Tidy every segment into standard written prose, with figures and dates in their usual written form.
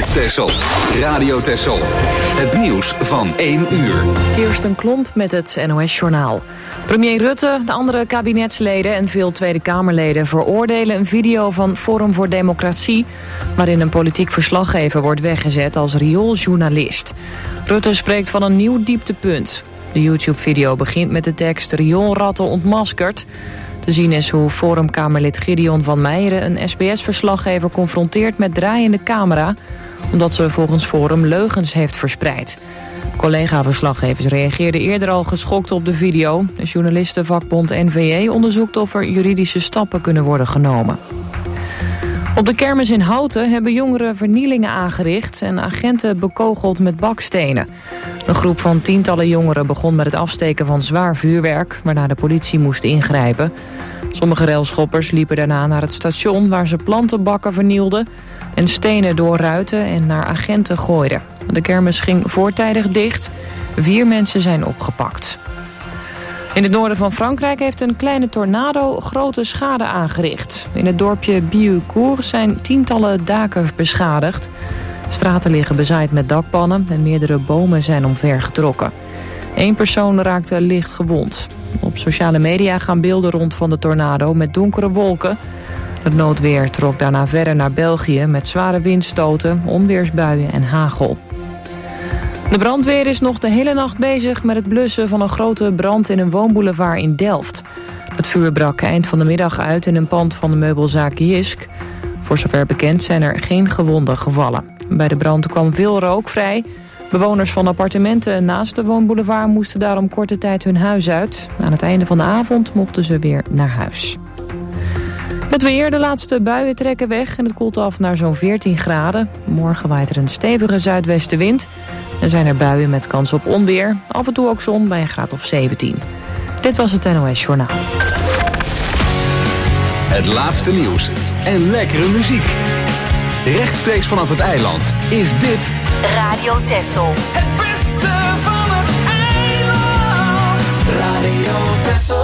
Texel. Radio Texel. Het nieuws van 1 uur. Kirsten Klomp met het NOS-journaal. Premier Rutte, de andere kabinetsleden en veel Tweede Kamerleden veroordelen een video van Forum voor Democratie, waarin een politiek verslaggever wordt weggezet als riooljournalist. Rutte spreekt van een nieuw dieptepunt. De YouTube-video begint met de tekst "Rioolratten ontmaskerd". Te zien is hoe Forumkamerlid Gideon van Meijeren een SBS-verslaggever confronteert met draaiende camera, omdat ze volgens Forum leugens heeft verspreid. Collega-verslaggevers reageerden eerder al geschokt op de video. De journalistenvakbond NVJ onderzoekt of er juridische stappen kunnen worden genomen. Op de kermis in Houten hebben jongeren vernielingen aangericht en agenten bekogeld met bakstenen. Een groep van tientallen jongeren begon met het afsteken van zwaar vuurwerk, waarna de politie moest ingrijpen. Sommige railschoppers liepen daarna naar het station, waar ze plantenbakken vernielden en stenen door ruiten en naar agenten gooiden. De kermis ging voortijdig dicht. 4 mensen zijn opgepakt. In het noorden van Frankrijk heeft een kleine tornado grote schade aangericht. In het dorpje Bieucourt zijn tientallen daken beschadigd. Straten liggen bezaaid met dakpannen en meerdere bomen zijn omvergetrokken. 1 persoon raakte licht gewond. Op sociale media gaan beelden rond van de tornado met donkere wolken. Het noodweer trok daarna verder naar België met zware windstoten, onweersbuien en hagel. De brandweer is nog de hele nacht bezig met het blussen van een grote brand in een woonboulevard in Delft. Het vuur brak eind van de middag uit in een pand van de meubelzaak Jisk. Voor zover bekend zijn er geen gewonden gevallen. Bij de brand kwam veel rook vrij. Bewoners van appartementen naast de woonboulevard moesten daarom korte tijd hun huis uit. Aan het einde van de avond mochten ze weer naar huis. Het weer, de laatste buien trekken weg en het koelt af naar zo'n 14 graden. Morgen waait er een stevige zuidwestenwind. En zijn er buien met kans op onweer. Af en toe ook zon bij een graad of 17. Dit was het NOS Journaal. Het laatste nieuws en lekkere muziek. Rechtstreeks vanaf het eiland is dit Radio Texel. Het beste van het eiland. Radio Texel.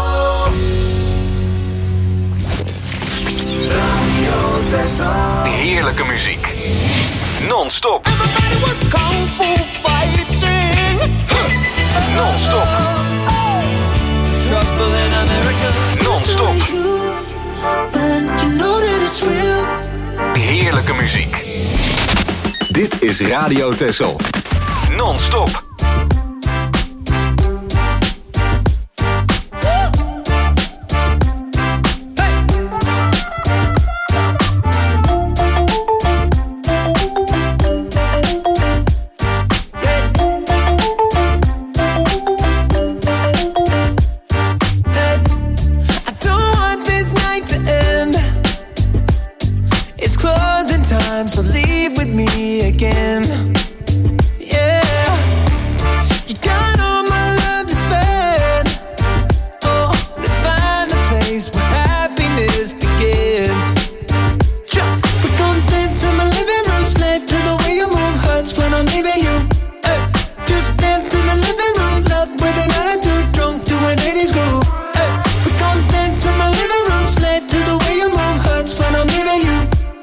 Radio Texel. heerlijke muziek. Non-stop. Everybody was kung fu fighting. Non-stop. Trouble in America. Non-stop. And you know that it's real. Heerlijke muziek. Dit is Radio Texel. Non-stop. So leave with me again. Yeah, you got all my love to spend. Oh, let's find a place where happiness begins. We're gonna dance in my living room, slave to the way you move. Hurts when I'm leaving you. Hey, just dance in the living room, love with an attitude, drunk to an 80s groove. Hey, we're gonna dance in my living room, slave to the way you move. Hurts when I'm leaving you.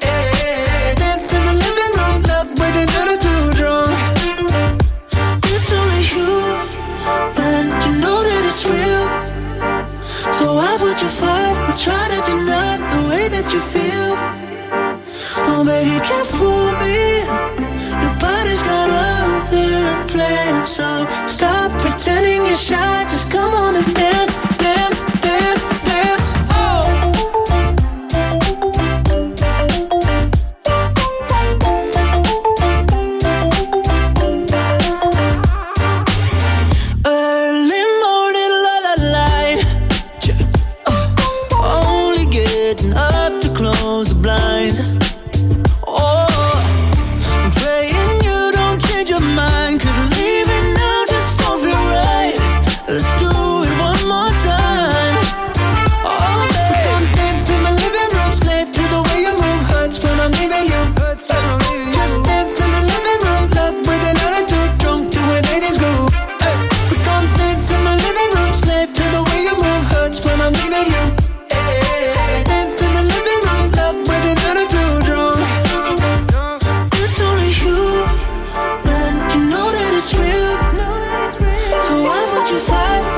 So why would you fight or try to deny the way that you feel? Oh baby, you can't fool me. Your body's got other plans. So stop pretending you're shy. Just come on and dance, dance, dance, dance. Let's do it one more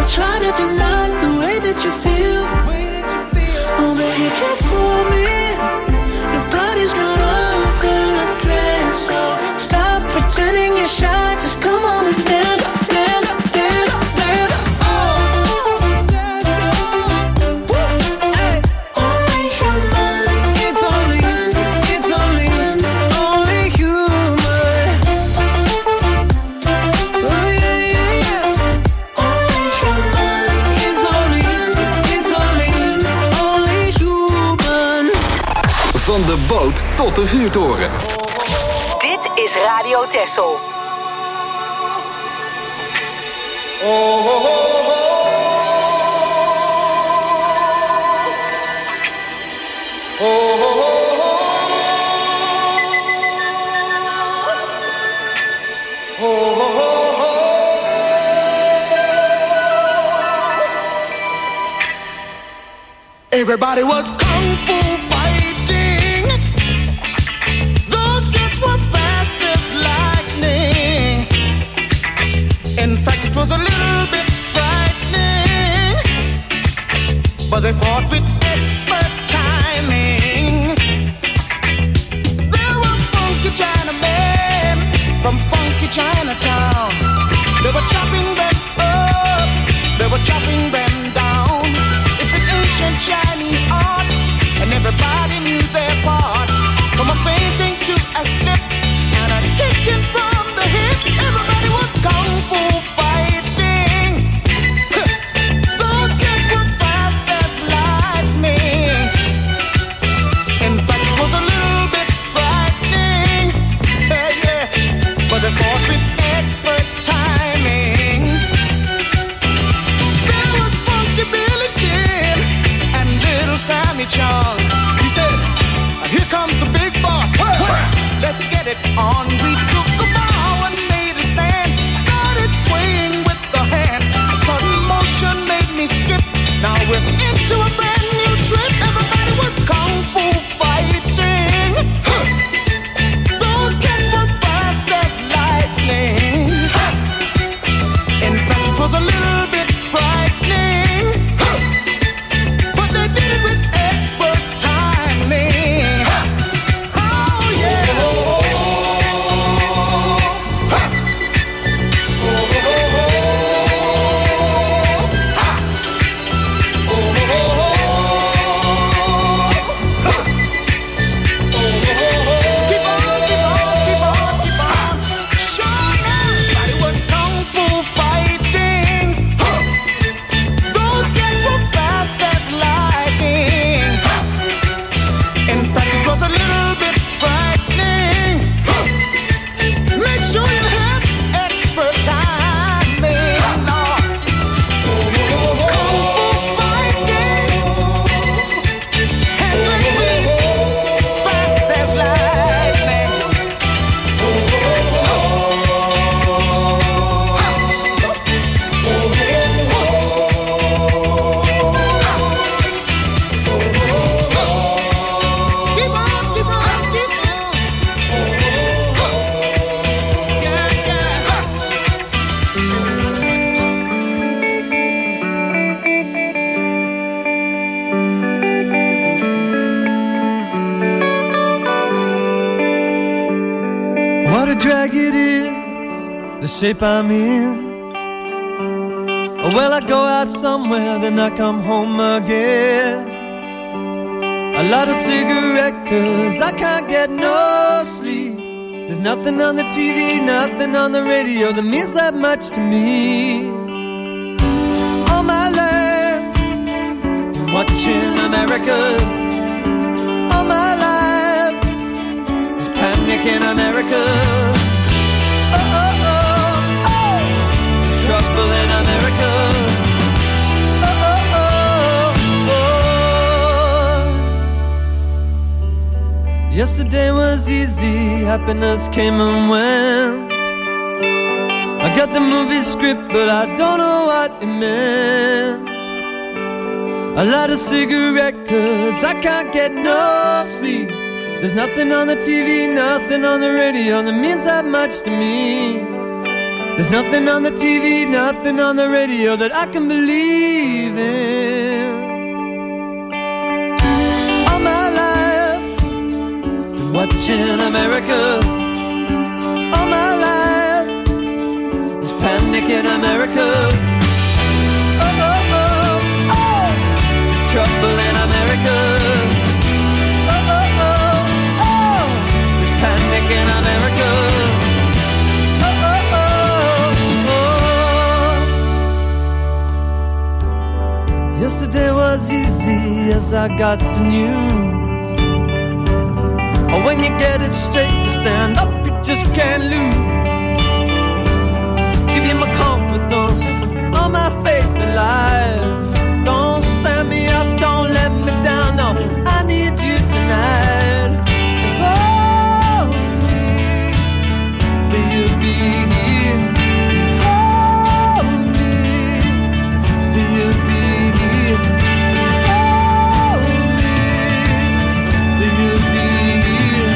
Don't try to deny the way that you feel. Oh, baby, you can't fool me. Nobody's got all the plans. So stop pretending you're shy. Just come on and dance, dance, dance, dance. Van de boot tot de vuurtoren. Dit is Radio Texel. Everybody was kung fu fighting. Those kids were fast as lightning. In fact, it was a little bit frightening, but they fought with expert timing. There were funky Chinamen from funky Chinatown. They were chopping them up, they were chopping them down. It's an ancient Chinese art, and everybody knew their part. From a fainting to a slip, and a kicking from the hip. Everybody was kung fu fighting. Those kids were fast as lightning. In fact, it was a little bit frightening. Yeah, but they fought with expert timing. There was Funky Billy Chin and Little Sammy Chung. He said, "Here comes the big boss. Let's get it on." We took a bow and made a stand. Started swaying with the hand. A sudden motion made me skip. Now we're into a brand new trip. Everybody was kung fu fighting. Those kids were fast as lightning. In fact, it was a little bit frightening, but they did it with expert timing. Oh yeah. Keep on, keep on, keep on, keep on. Sure, everybody was kung fu fighting. Those kids were fast as lightning. In fact, it was a little bit frightening. Make sure you have expert timing. Kung fu fighting. Hands and feet, fast as lightning. Keep on, keep on, keep on. Yeah, yeah. What a drag it is, the shape I'm in. Oh, well, I go out somewhere, then I come home again. I light a cigarette 'cause I can't get no sleep. There's nothing on the TV, nothing on the radio that means that much to me. All my life, been watching America. All my life, there's panic in America. Oh, oh, oh, oh, there's trouble in America. Oh, oh, oh, oh. Yesterday was easy, happiness came and went. I got the movie script, but I don't know what it meant. I light a cigarette 'cause I can't get no sleep. There's nothing on the TV, nothing on the radio that means that much to me. There's nothing on the TV, nothing on the radio that I can believe in. All my life, been watching America. All my life, there's panic in America. Oh, oh, oh, oh, there's trouble in America. Oh, oh, oh, oh, there's panic in America. Yesterday was easy as I got the news. Oh, when you get it straight to stand up, you just can't lose. Give you my confidence, all my faith in life. Don't stand me up, don't let me down, no, I need you tonight to hold me, say you'll be here. Hold me, say you'll be here. Hold me, say you'll be here.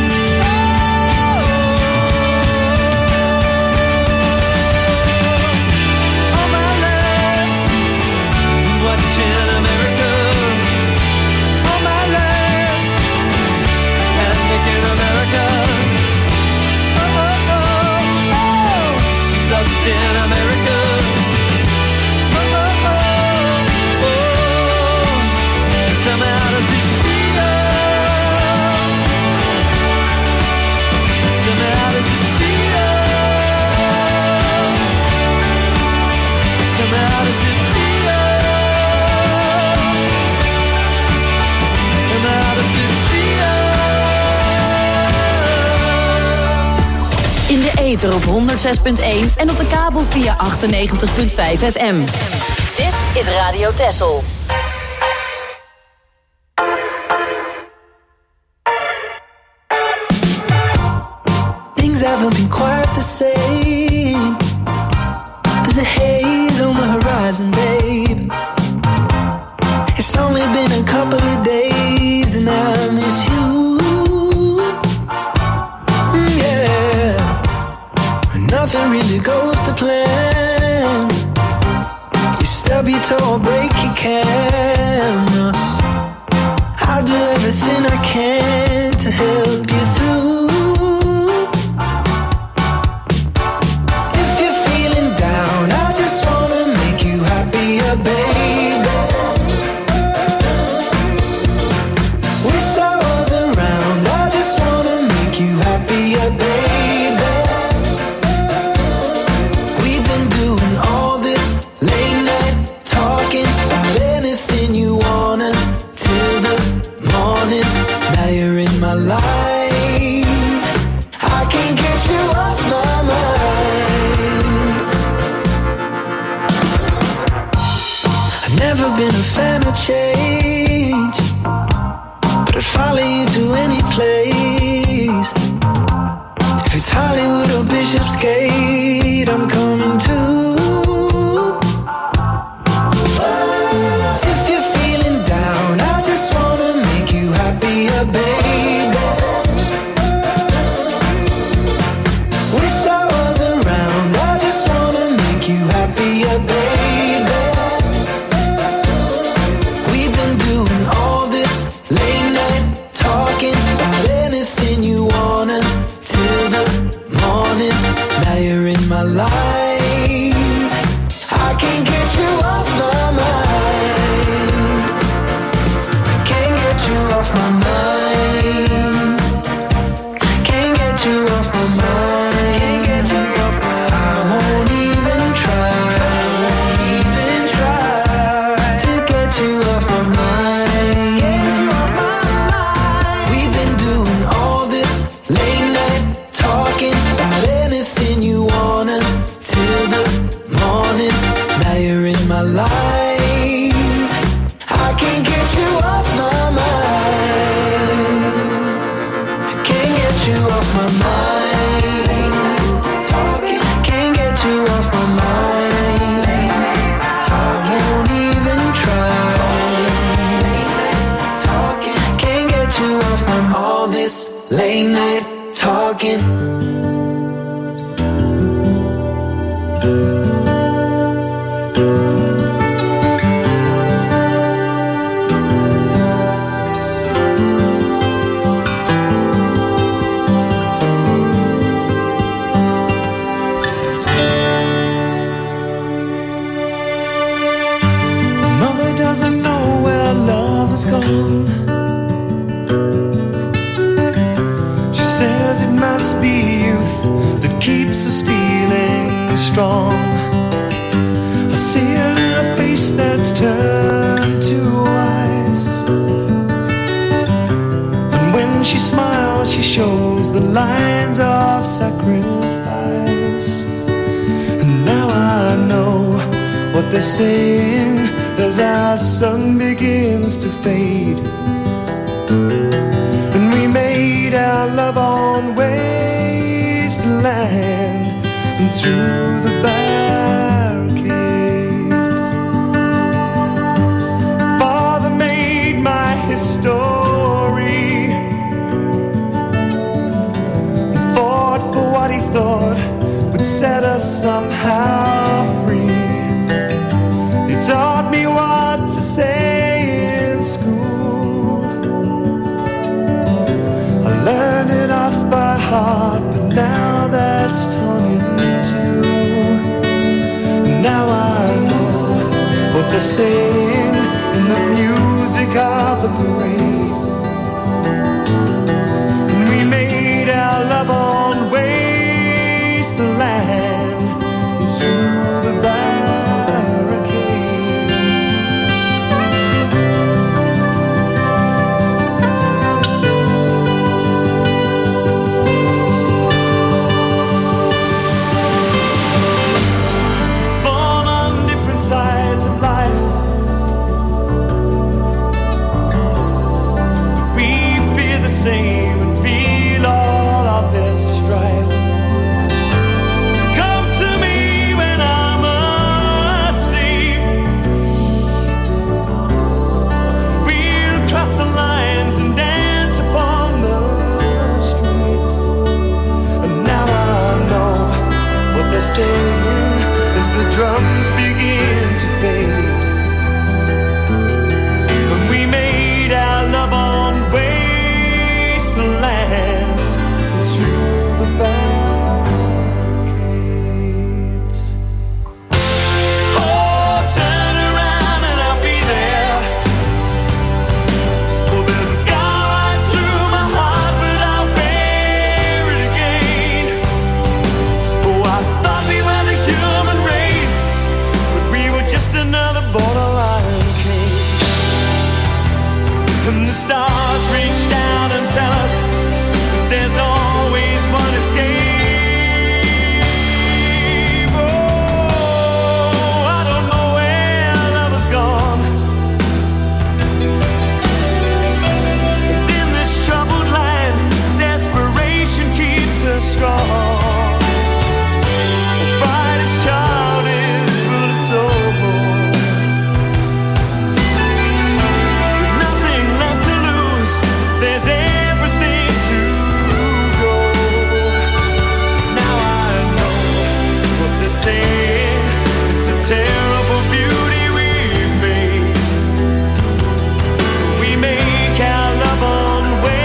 All my life, watching America. All my life, it's panic in America. Oh, oh, oh, oh, she's lost in America. Oh, oh, oh, oh, tell me how does it feel? Tell me how does it feel? Tell me how does it feel? Tell me how does it feel? In de ether op 106.1 en op de kabel via 98.5 FM. Dit is Radio Texel. Things haven't been quite the same. There's a haze on the horizon, babe. It's only been a couple of days and I miss you. Yeah, nothing really goes to plan. You stub your toe or break your can. I'll do everything I can to help you through. If you're feeling down, I just wanna make you happier, baby. Wish I was around, I just wanna make you happier, baby. We've been doing all this late night talking about anything you wanna till the morning. Now you're in my life, I can't get you off my mind. I've never been a fan of change, but I'd follow you to any place. If it's Hollywood or Bishopsgate, I'm coming too. If you're feeling down, I just wanna make you happier, baby. Wish I was around, I just wanna make you happier, baby. We've been doing all this late night talking about anything you wanna till the morning. Now you're in my life, I can't get you off my mind. Can't get you off my mind. Can't get you off my mind. Can't get you off my mind. I won't even try. Won't even try to get you off my mind. Get you off my mind. We've been doing all this late night talking about anything you wanna till the morning. Now you're in my life, I can't get you off my mind. Can't get you off my mind. Late night talking, can't get you off my mind. Late night talking, won't even try. Late night talking, can't get you off from all this late night talking. is gone. She says it must be youth that keeps us feeling strong. I see it in a face that's turned to ice, and when she smiles she shows the lines of sacrifice. And now I know what they're saying as our sun begins to fade, and we made our love on wasteland and through the barricades. Father made my history and fought for what he thought would set us somehow free. He taught me what to say in school. I learned it off by heart, but now that's torn in two. Now I know what they're saying in the music of the parade. And we made our love on wasteland and through the barricades. Born on different sides of life, we fear the same and feel all of this strife. So come to me when I'm asleep. We'll cross the lines and dance upon the streets. And now I know what they're saying as the drums begin to fade. And we made our love on wasteland and through the barricades. Oh, turn around and I'll be there. Well, there's a scar right through my heart, but I'll bear it again. Oh, I thought we were the human race, but we were just another borderline case. And the stars reach down and tell us that there's always one escape. Oh, I don't know where love has gone. And in this troubled land, desperation keeps us strong. The brightest child is full of soul. With nothing left to lose, there's everything to go. Now I know what they're saying. It's a terrible beauty we've made. So we make our love on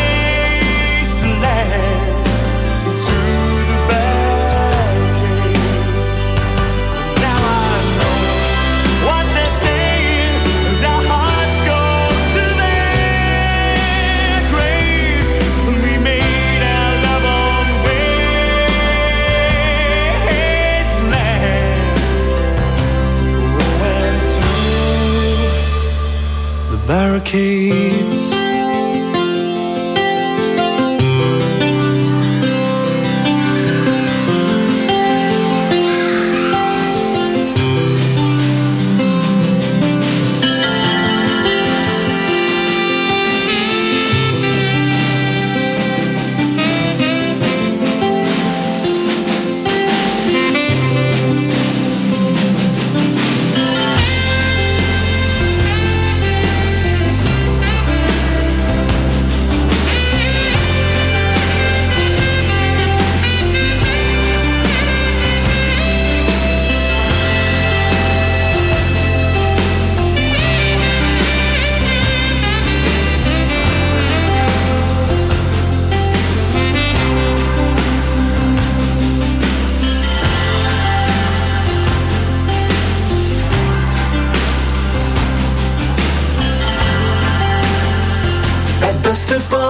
wasteland through the barricades. Now I know what they're saying as our hearts go to their graves. And we made our love on wasteland, went through the barricades.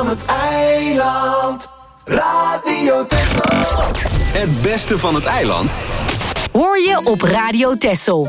het eiland. Radio Texel. Het beste van het eiland hoor je op Radio Texel.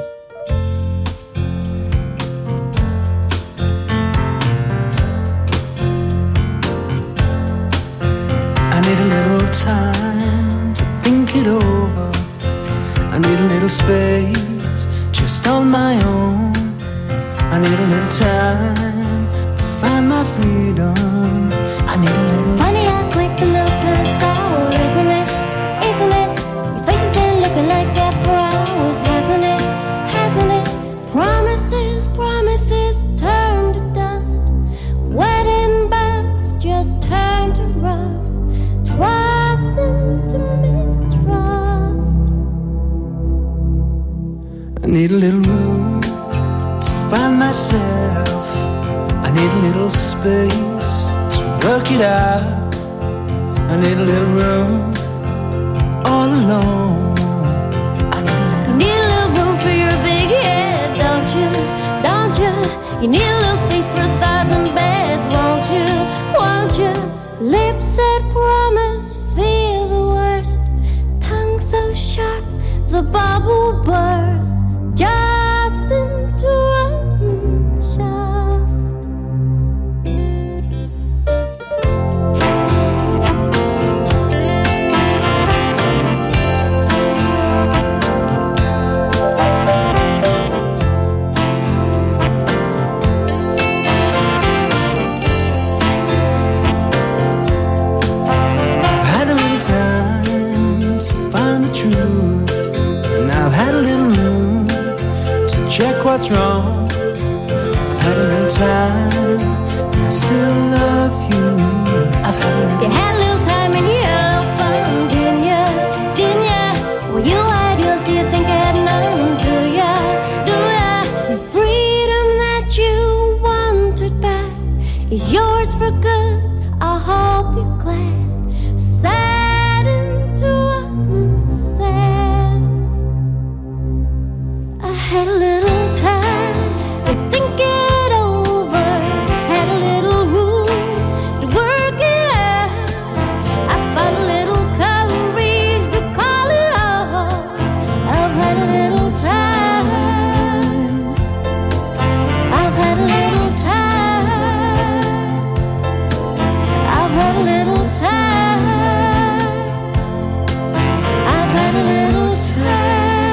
I need a little time to think it over. I need a little space just on my own. I need a little time to find my freedom. I need a little. Funny how quick the milk turns sour, isn't it? Isn't it? Your face has been looking like that for hours, hasn't it? Hasn't it? Promises, promises turn to dust. Wedding bells just turn to rust. Trust into mistrust. I need a little room to find myself. I need a little space to work it out. I need a little room all alone. I need a little room for your big head, don't you? Don't you? You need a little space for 1,000 beds, won't you? Won't you? Lips that promise, feel the worst. Tongue so sharp, the bubble bursts. Just into unjust. I've had a little time to find the truth, and I've had a little room to check what's wrong. I've had a little time, and I still love you. I've had a little. You had a little time and you had a little fun, didn't ya? Didn't ya? Well, you had yours, do you think I had none? Do ya? Do ya? The freedom that you wanted back is yours for good. I hope you're glad. Sad into unsaid. I had a little time to think it over. Had a little room to work it out. I found a little courage to call it off. I've had a little time. I've had a little time. I've had a little time. I've had a little time.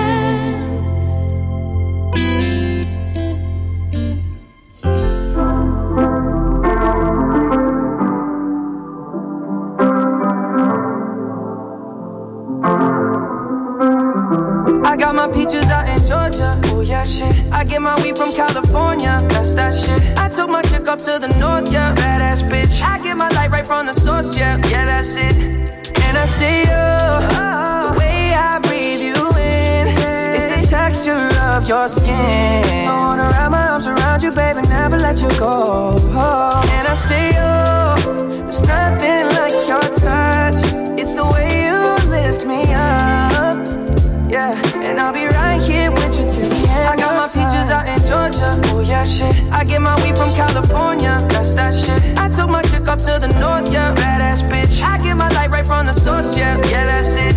I got my peaches out in Georgia. Oh yeah, shit. I get my weed from California. That's that shit. I took my chick up to the north, yeah. Badass bitch. I get my light right from the source, yeah. Yeah, that's it. And I see you, the way I breathe you in. It's the texture of your skin. I wanna wrap my arms around you, baby, never let you go. And I see you, there's nothing like your touch. It's the way you lift me up. Yeah, and I'll be right here with you till the end. I got my peaches out in Georgia. Oh yeah, shit. I get my weed from California. That's that shit. I took my chick up to the north, yeah. Badass bitch. I get my light right from the source, yeah. Yeah, that's it.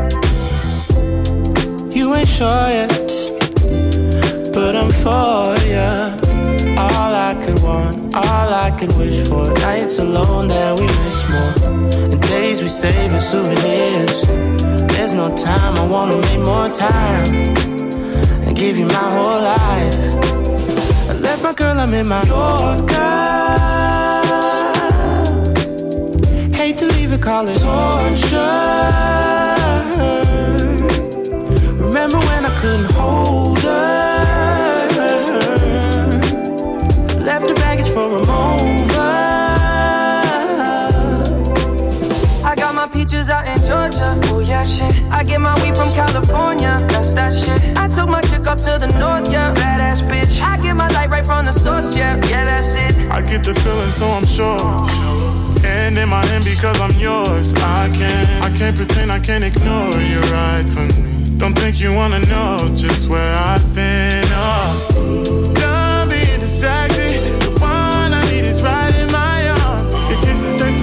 You ain't sure yet, but I'm for ya. All I could want, all I could wish for. Nights alone that we miss more, and days we save as souvenirs. There's no time, I wanna make more time and give you my whole life. I left my girl, I'm in my Yorker. Hate to leave it, call it torture. Remember when I couldn't hold her? Left the baggage for a mover. I got my peaches out in Georgia. Oh yeah, shit. I get my weed from California. That's that shit. I took my chick up to the north, yeah. Badass bitch. I get my light right from the source, yeah. Yeah, that's it. I get the feeling, so I'm sure. And in my hand because I'm yours. I can't pretend, I can't ignore you right from me. Don't think you wanna know just where I've been. Done being distracted. The one I need is right in my arms. Your kisses taste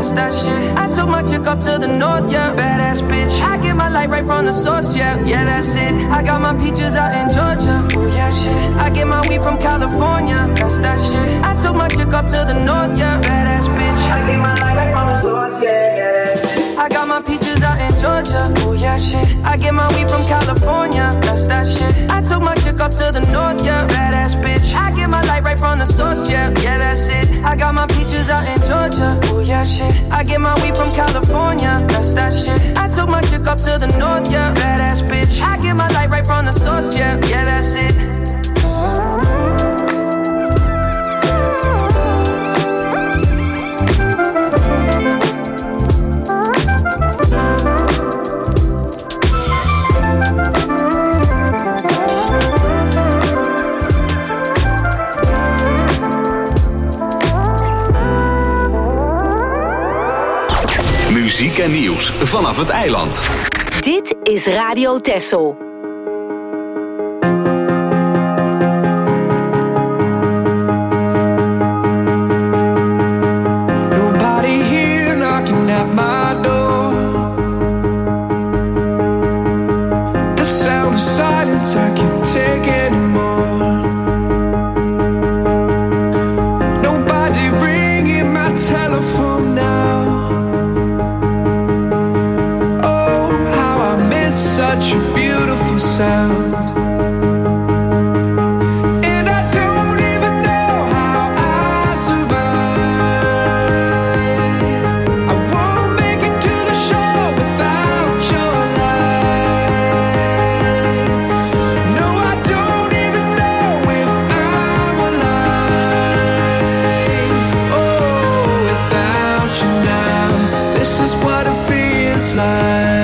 that's that shit. I took my chick up to the north, yeah. Badass bitch. I get my light right from the source, yeah. Yeah, that's it. I got my peaches out in Georgia. Oh, yeah, shit. I get my weed from California. That's that shit. I took my chick up to the north, yeah. Badass bitch. I get my light right from the source, yeah. Yeah, that's it. I got my peaches out in Georgia. Oh, yeah, shit. I get my weed from California. That's that shit. I took my chick up to the north, yeah. Badass bitch. I get my light right from the source, yeah. Yeah, that's it. I got my peaches out in Georgia. Oh, yeah, shit. I get my weed from California. That's that shit. I took my chick up to the north, yeah. Badass bitch. I get my light right from the source, yeah. Yeah, that's it. Muziek en nieuws vanaf het eiland. Dit is Radio Texel. Nobody here knocking at my door. The sound of silence I can't take anymore. Nobody ringing my telephone now. Such a beautiful sound. And I don't even know how I survive. I won't make it to the show without your light. No, I don't even know if I'm alive. Oh, without you now, this is what it feels like.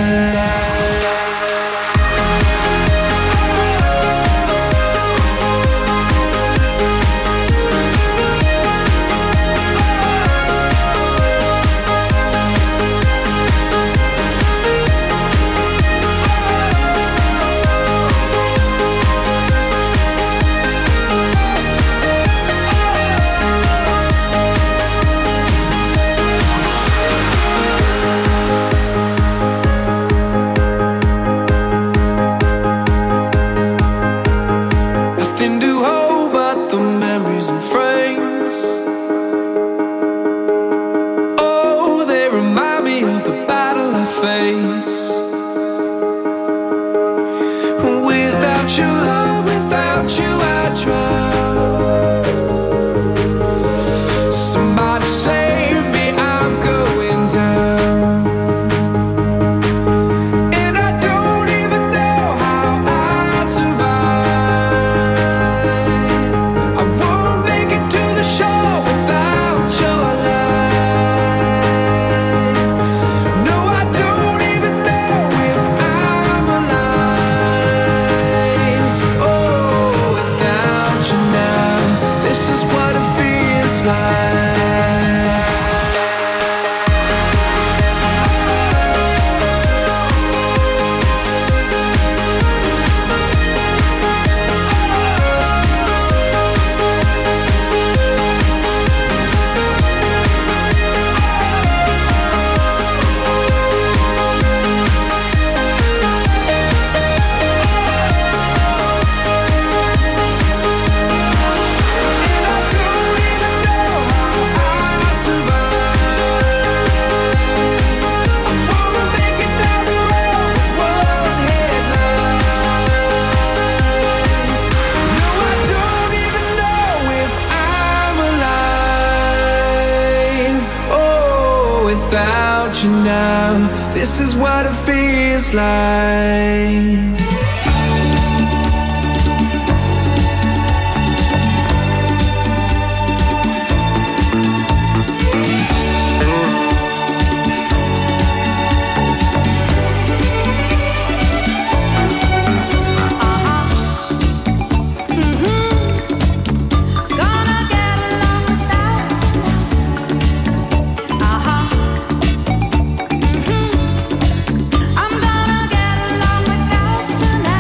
without you now. This is what it feels like. Tonight.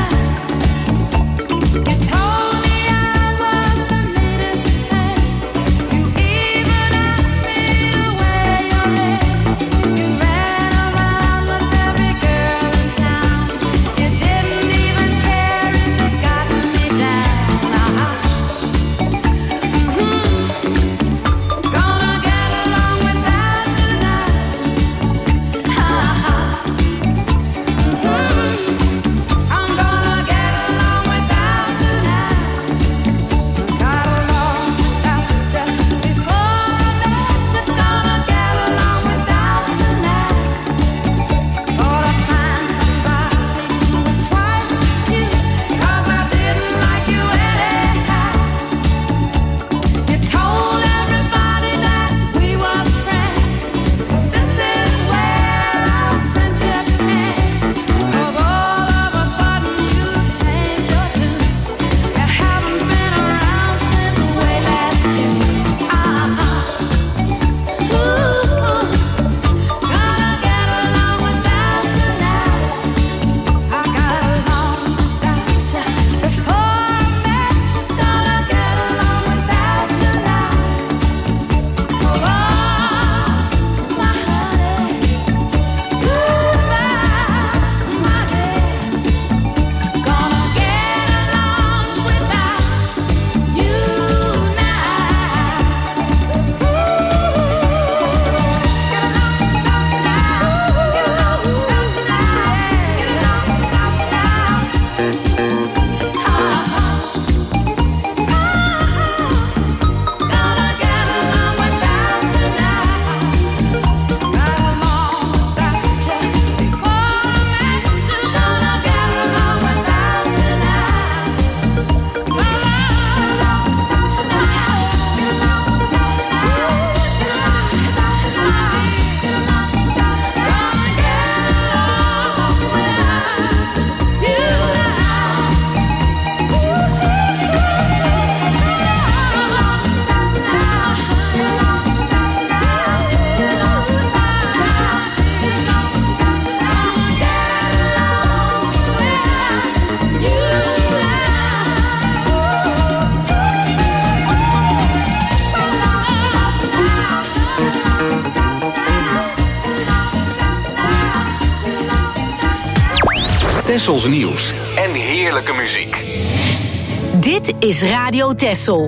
Tessels nieuws en heerlijke muziek. Dit is Radio Tessel.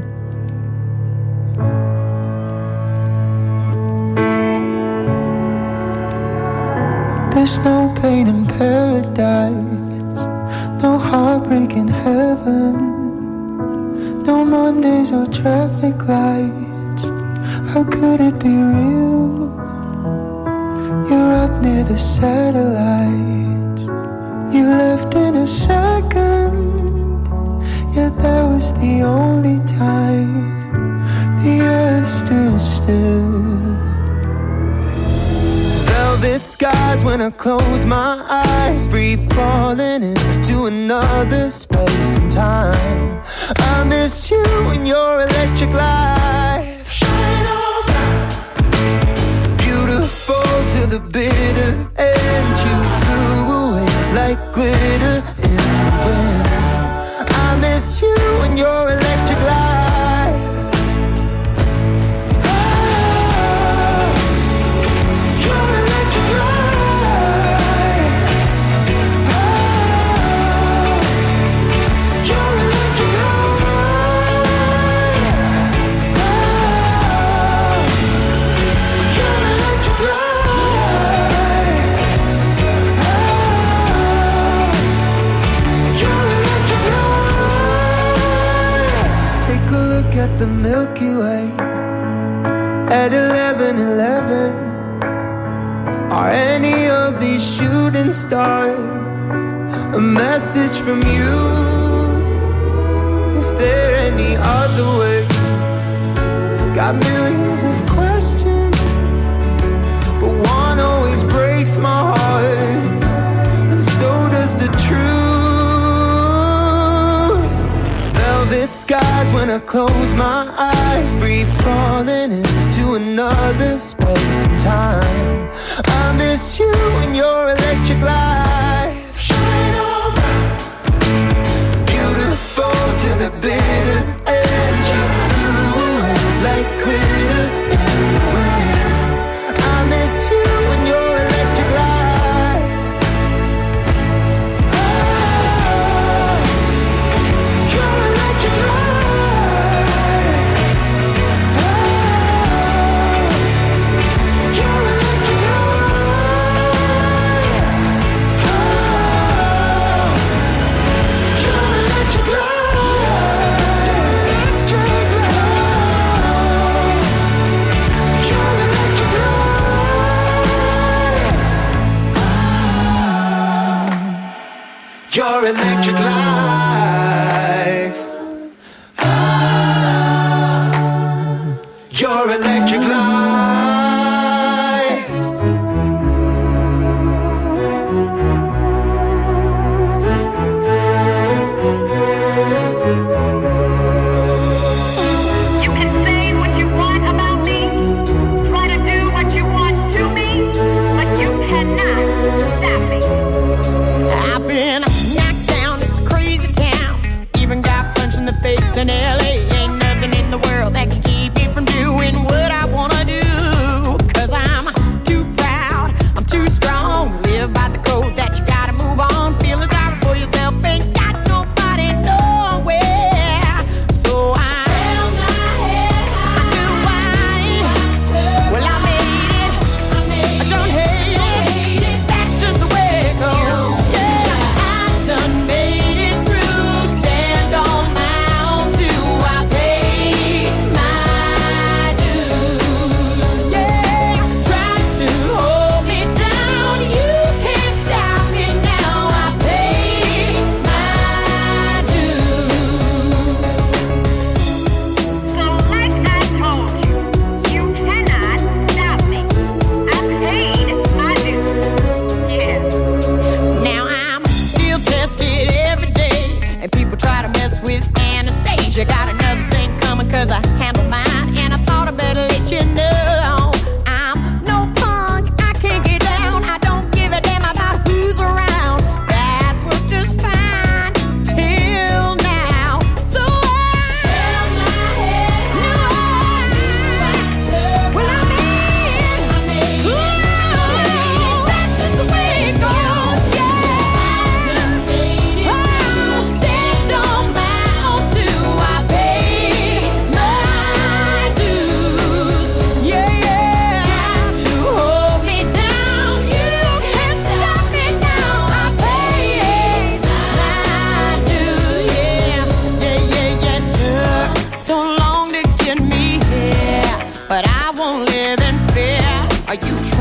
There's no pain in paradise, no heartbreak in heaven, no Mondays or traffic lights. How could it be real? You're up near the satellites. You left in a second, yet that was the only time the earth stood still. Velvet skies when I close my eyes, free falling into another space and time. I miss you and your electric light. Shine on bright. Beautiful to the bitter end. You flew away like glitter in the wind. I miss you and your electric light. At the Milky Way at 11:11. Are any of these shooting stars a message from you? Is there any other way? Got millions of questions, but one always breaks my heart, and so does the truth. Velvet skies when I close my eyes, free falling into another space and time. I miss you and your electric light. Shine on bright. Beautiful to the bitter end. You flew away like glitter in the wind. I miss you and your electric light. Your electric light. Your electric light. Your electric light. Your electric light. Your electric life. Your electric life. You can say what you want about me, try to do what you want to me, but you cannot stop me. I've been knocked down, it's crazy town.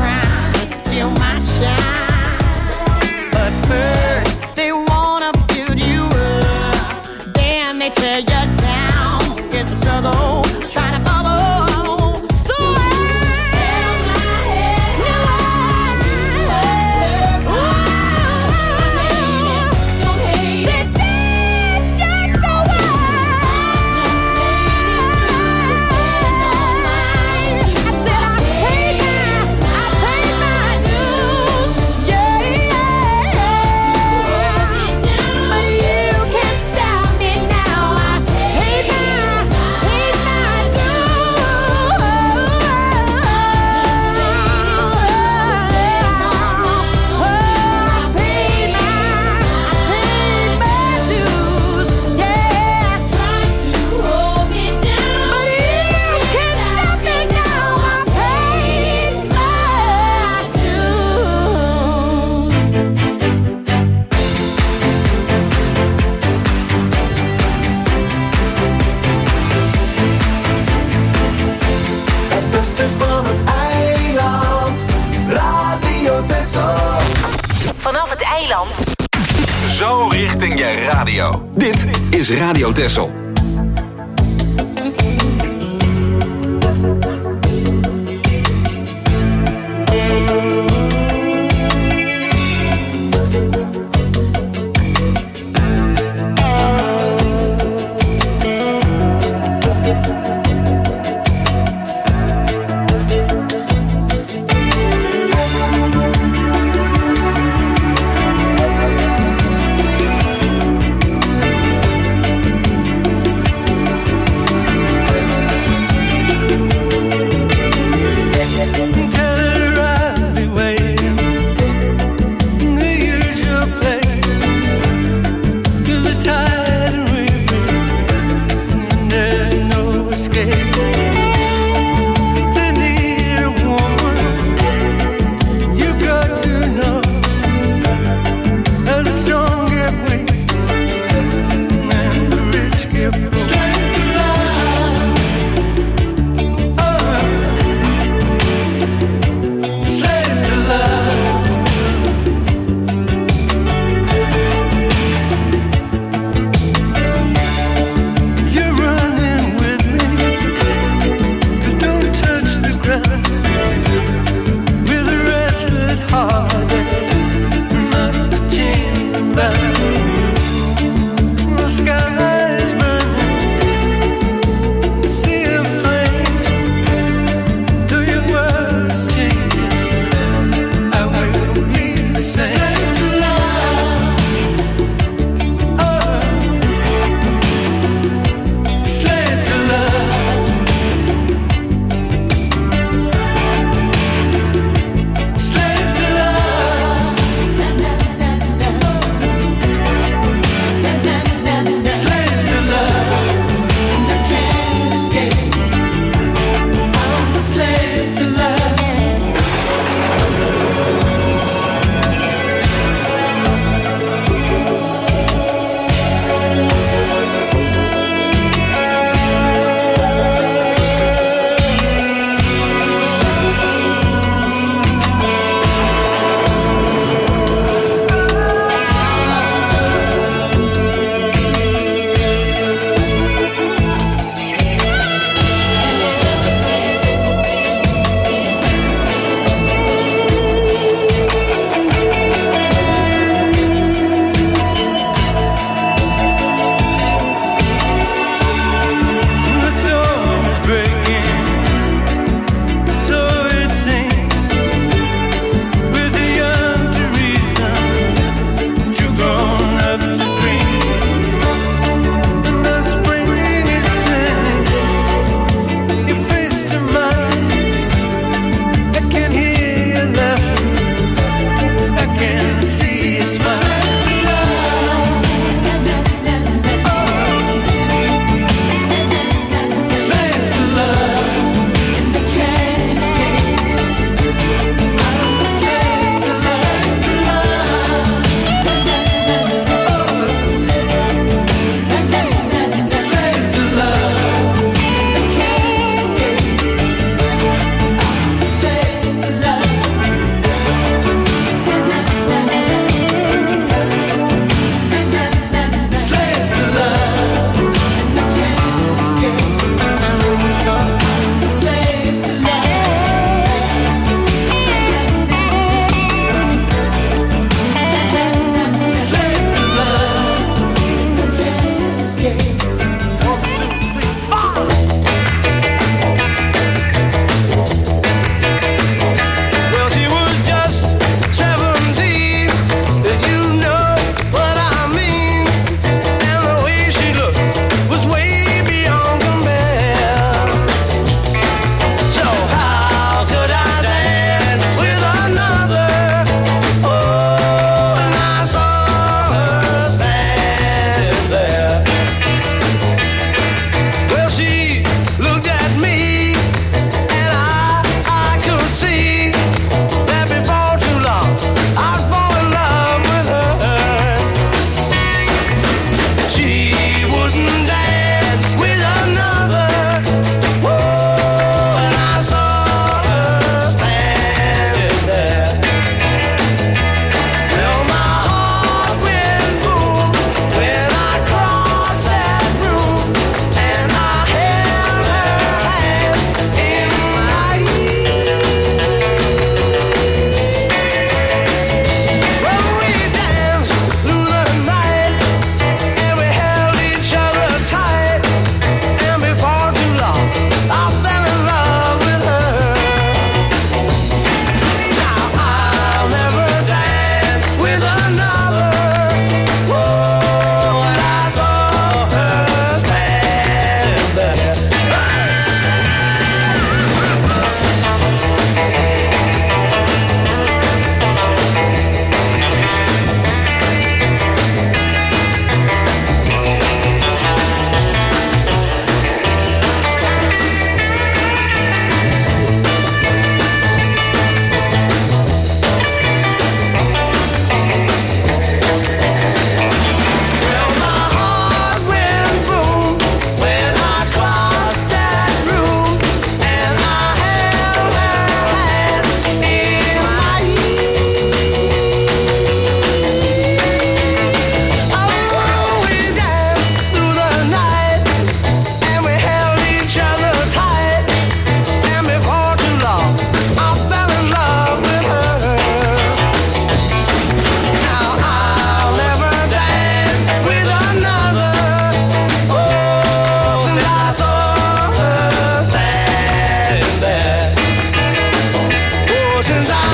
trying to steal my shine. But first, they wanna build you up, then they tear you down. It's a struggle, trying to bubble. So vanaf het eiland. Zo richting je radio. Dit is Radio Texel.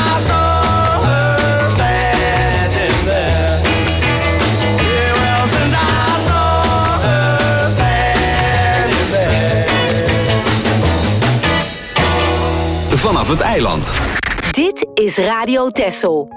I saw her standing there. Yeah, well, since I saw her standing there. Vanaf het eiland. Dit is Radio Texel.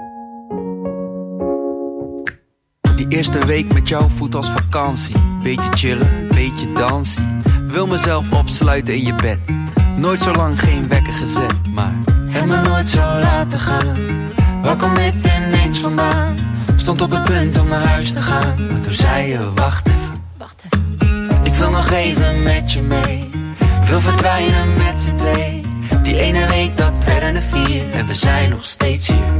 Die eerste week met jou voelt als vakantie. Beetje chillen, beetje dansen. Wil mezelf opsluiten in je bed. Nooit zo lang geen wekker gezet. Maar heb me nooit zo laten gaan. Waar kwam dit ineens vandaan? Stond op het punt om naar huis te gaan. Maar toen zei je wacht even. Ik wil nog even met je mee. Wil verdwijnen met z'n twee. Die ene week dat werden er 4. En we zijn nog steeds hier.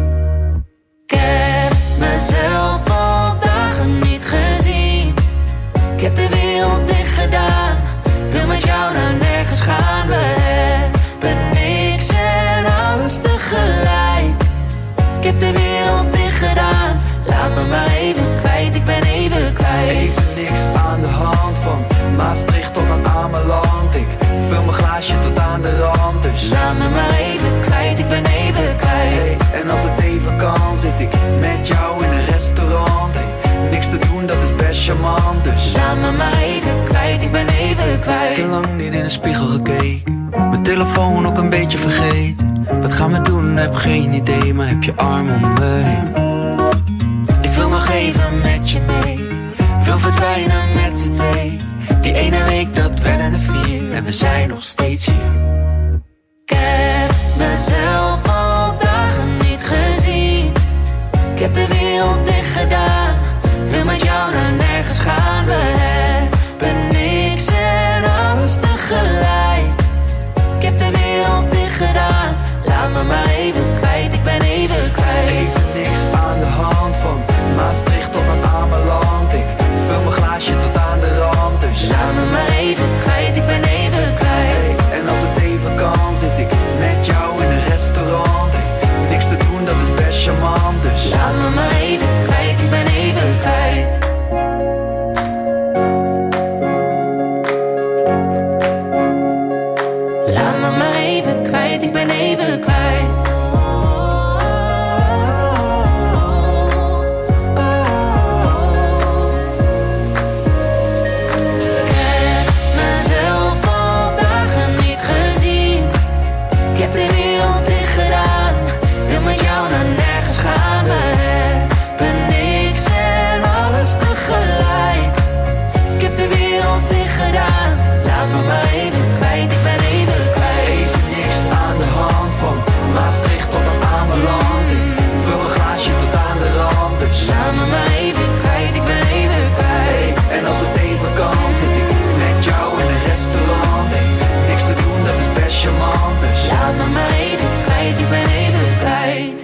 Ik heb mezelf al dagen niet gezien. Ik heb de wereld dicht gedaan. Wil met jou naar nergens gaan. We hebben niks en alles tegelijk. Ik heb de wereld dicht gedaan. Laat me maar even kwijt, ik ben even kwijt. Even niks aan de hand van Maastricht tot aan Ameland. Ik vul mijn glaasje tot aan de rand. Dus laat me maar even kwijt, ik ben even kwijt. Hey, en als het even kan, zit ik met jou in een restaurant. Hey, niks te doen, dat is best charmant. Dus laat me maar even kwijt, ik ben even kwijt. Ik heb lang niet in een spiegel gekeken. Mijn telefoon ook een beetje vergeten. Wat gaan we doen, heb geen idee. Maar heb je arm om me heen. Ik wil nog even met je mee. Wil verdwijnen met z'n twee. Die ene week dat werden er 4. En we zijn nog steeds hier. Ik heb mezelf al dagen niet gezien. Ik heb de wereld dicht gedaan. Wil met jou naar nergens gaan. We hebben niks en alles tegelijk. Ik heb de wereld dicht gedaan. Laat me maar even kwijt, ik ben even kwijt. Even niks aan de hand van Maastricht tot aan Ameland. Ik vul mijn glaasje tot aan de rand. Dus laat me maar even kwijt, ik ben even kwijt. Hey, en als het even kan, zit ik met jou in een restaurant. Hey, niks te doen, dat is best charmant. Dus laat me maar even kwijt, ik ben even kwijt. Laat me maar even kwijt, ik ben even kwijt. Maastricht tot aan Ameland. Ik vul mijn glaasje tot aan de rand. Dus laat me maar even kwijt, ik ben even kwijt. Hey, en als het even kan, zit ik met jou in een restaurant. Hey, niks te doen, dat is best charmant. Dus laat me maar even kwijt, ik ben even kwijt.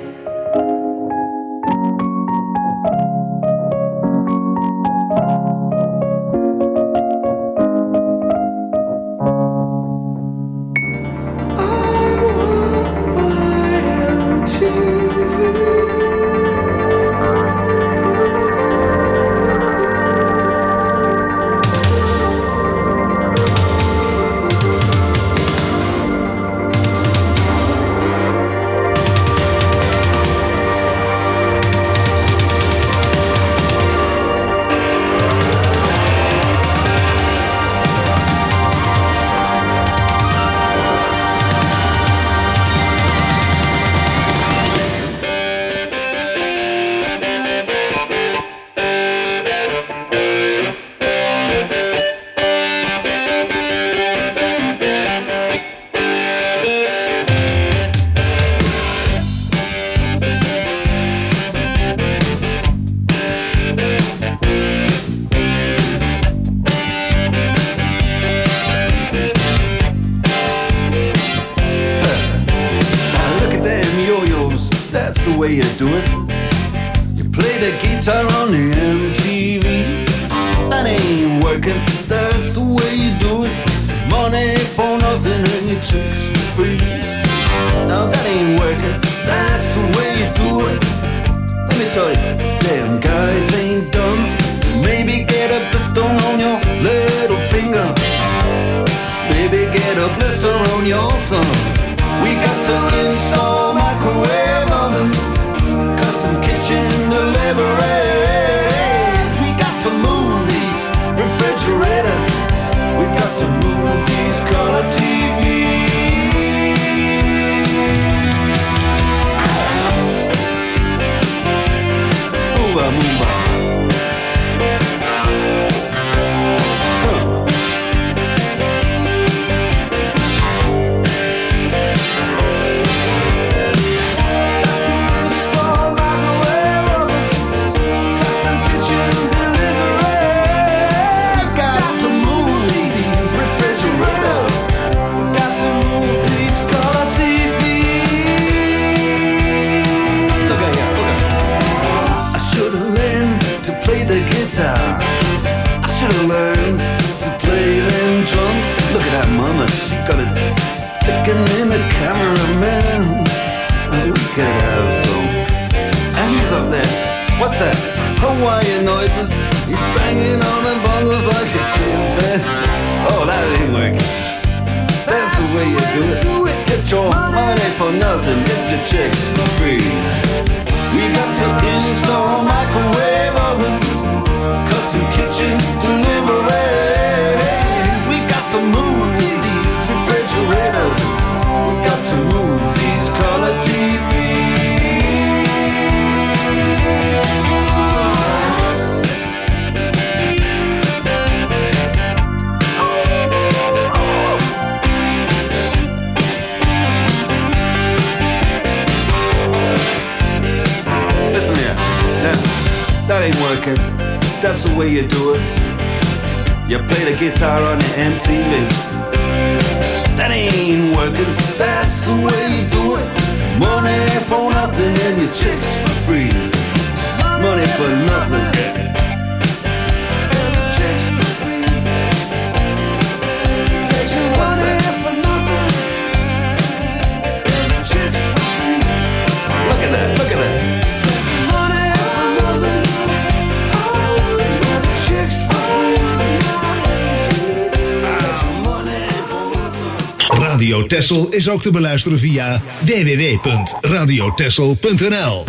way you do it. You play the guitar on the MTV. That ain't working, that's the way you do it. Money for nothing and your chicks for free. Now that ain't working, that's the way you do it. Let me tell you, damn guys ain't dumb. Maybe get a blister on your little finger. Maybe get a blister on your thumb. We got to install microwave that? Hawaiian noises. He's banging on the bongos like a chimpanzee. Oh, that ain't working. That's the way you do it. Get your money for nothing, get your chicks for free. We got to install a microwave oven, custom kitchen deliveries. We got to move these refrigerators. We got to move these color TVs. That ain't working, that's the way you do it. You play the guitar on the MTV. That ain't working, that's the way you do it. Money for nothing and your chicks for free. Money for nothing and your chicks for free. Money for nothing and your chicks for free. Look at that, look at that. Radio Texel is ook te beluisteren via www.radiotexel.nl.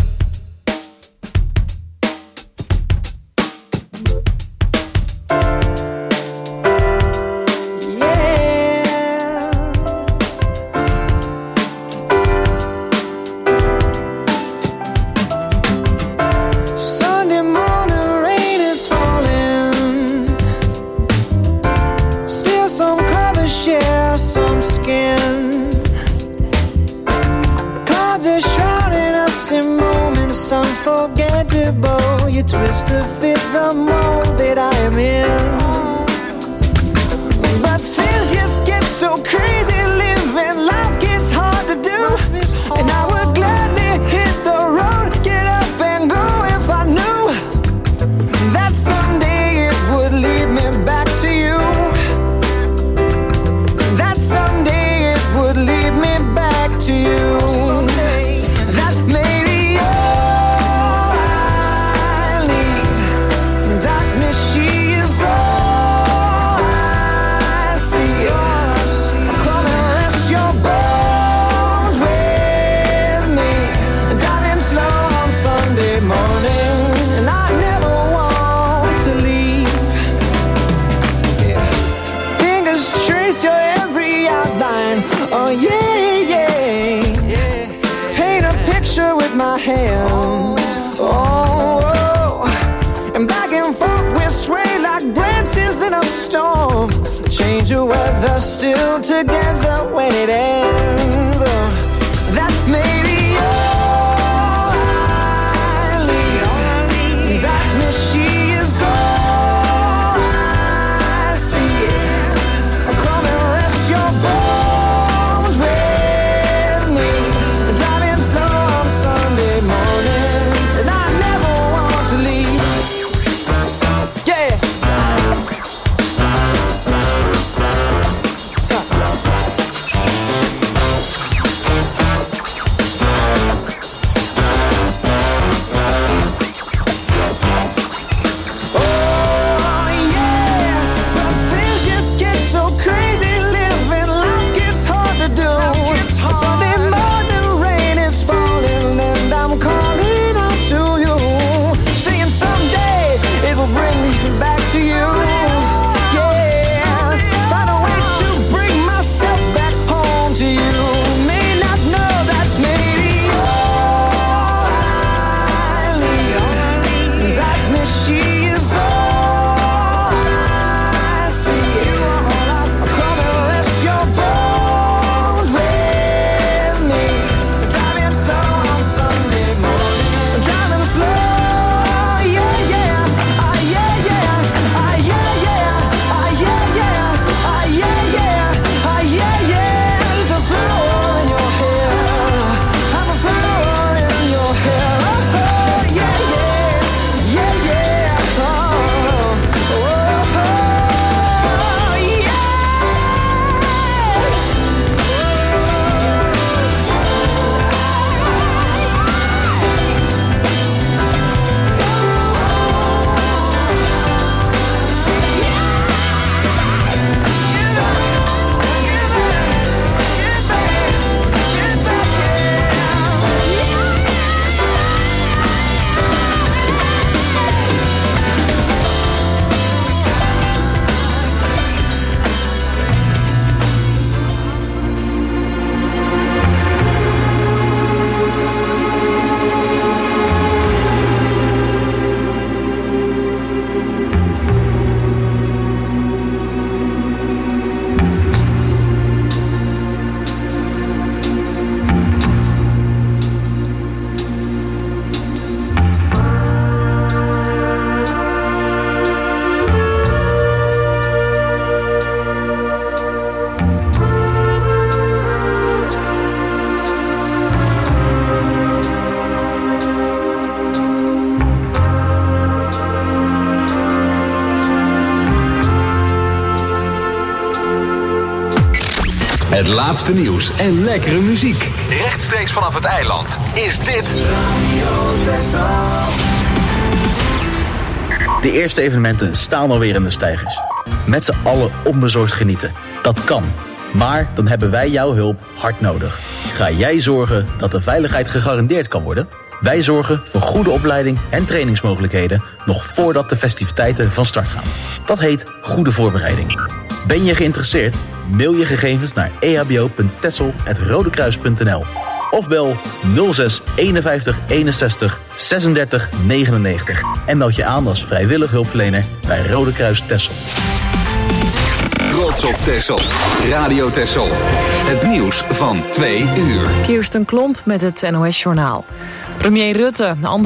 Twist to fit the mold that I am in. But things just get so crazy, living life gets hard to do. And I would gladly hit the road, get up and go if I knew that someday it would lead me back to you. That someday it would lead me back to you. That maybe my hands, oh, and back and forth we sway like branches in a storm. Change the weather, still together when it ends. Oh, that may be all I need. Darkness, she is all I see. Come and rest your bones with me. Driving slow Sunday morning, and I never want to leave. Yeah. Het laatste nieuws en lekkere muziek. Rechtstreeks vanaf het eiland is dit Radio Texel. De eerste evenementen staan alweer in de steigers. Met z'n allen onbezorgd genieten. Dat kan. Maar dan hebben wij jouw hulp hard nodig. Ga jij zorgen dat de veiligheid gegarandeerd kan worden? Wij zorgen voor goede opleiding en trainingsmogelijkheden nog voordat de festiviteiten van start gaan. Dat heet goede voorbereiding. Ben je geïnteresseerd? Mail je gegevens naar ehbo.texel@rodekruis.nl of bel 06 51 61 36 99 en meld je aan als vrijwillig hulpverlener bij Rode Kruis Texel. Trots op Texel. Radio Texel. Het nieuws van 2 uur. Kirsten Klomp met het NOS Journaal. Premier Rutte, de andere